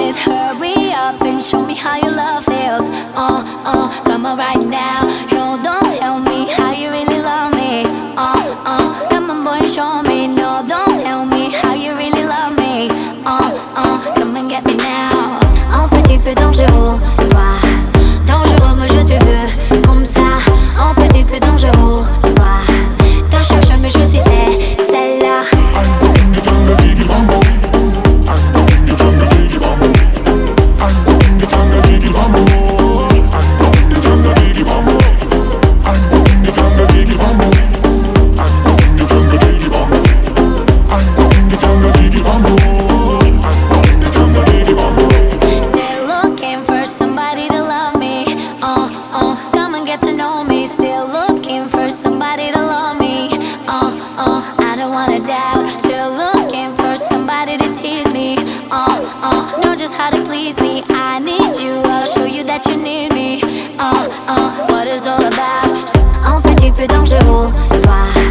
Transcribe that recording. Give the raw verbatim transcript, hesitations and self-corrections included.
it. Hurry up and show me how your love feels. Uh, uh, come on right now. No, don't tell me how you really love me. Uh, uh, come on boy, show me. No, don't tell me how you really love me. Uh, uh, come and get me now. Un petit peu dangereux, toi. Dangereux, moi je te veux comme ça. Un petit peu dangereux, toi. T'en cherches mais je suis celle, celle-là. How to please me, I need you, I'll show you that you need me. Uh, uh, what it's all about. Un petit peu dangereux, toi.